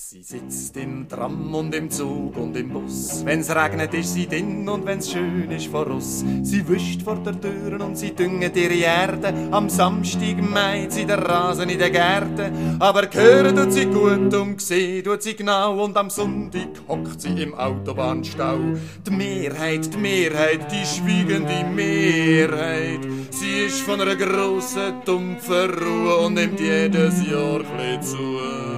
Sie sitzt im Tram und im Zug und im Bus. Wenn's regnet, ist sie drin und wenn's schön ist voraus. Sie wischt vor der Türen und sie dünget ihre Erde. Am Samstag meint sie der Rasen in der Gärte. Aber hören tut sie gut und sehen tut sie genau. Und am Sonntag hockt sie im Autobahnstau. Die Mehrheit, die schwiegende Mehrheit. Sie ist von einer grossen, dumpfen Ruhe und nimmt jedes Jahr chli zu.